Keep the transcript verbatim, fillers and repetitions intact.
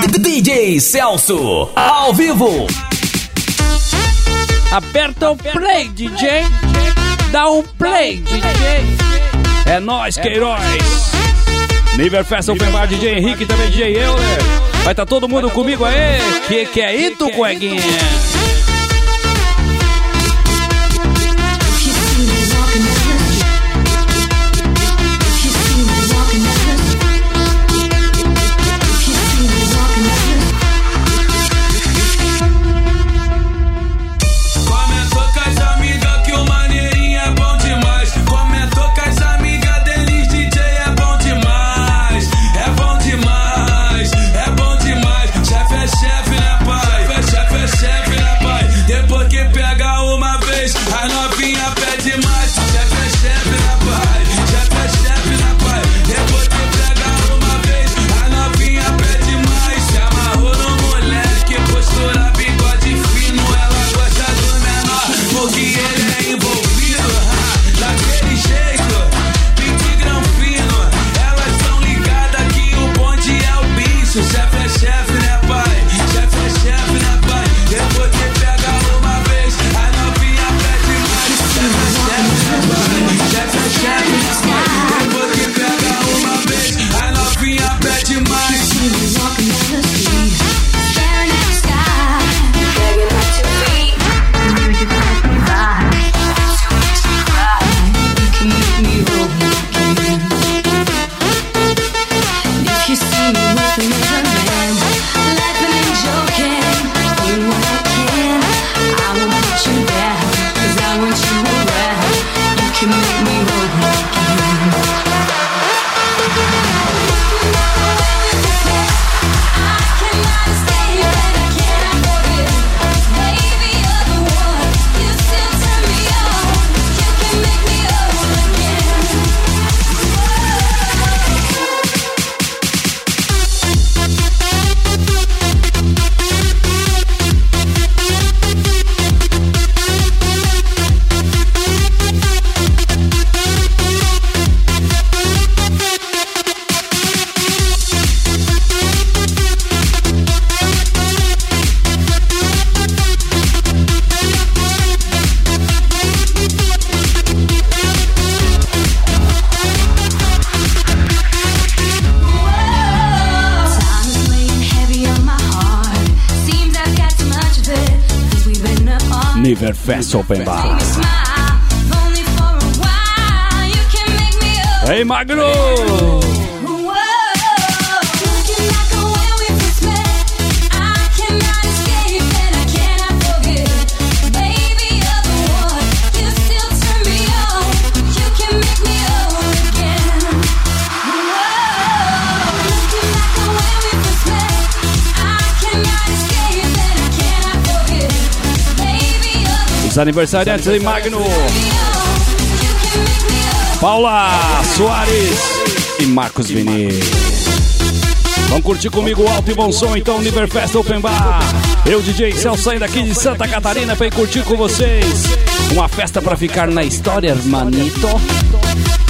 D J Celso, ao vivo. Aperta o play, D J. Dá um play, D J. É nóis, Queiroz. Niver Festa Open Bar, D J Henrique, também D J Euler. Vai tá todo mundo comigo aí? Que que é isso, coeguinha? Niver Festa Open Bar. Ei, Magro! Aniversariantes aí, Magno, Paula Soares e Marcos Vini. Vão curtir comigo o alto e bom som, então, Niver Festa Open Bar. Eu, D J Celso, saindo aqui de Santa Catarina pra ir curtir com vocês. Uma festa pra ficar na história, hermanito.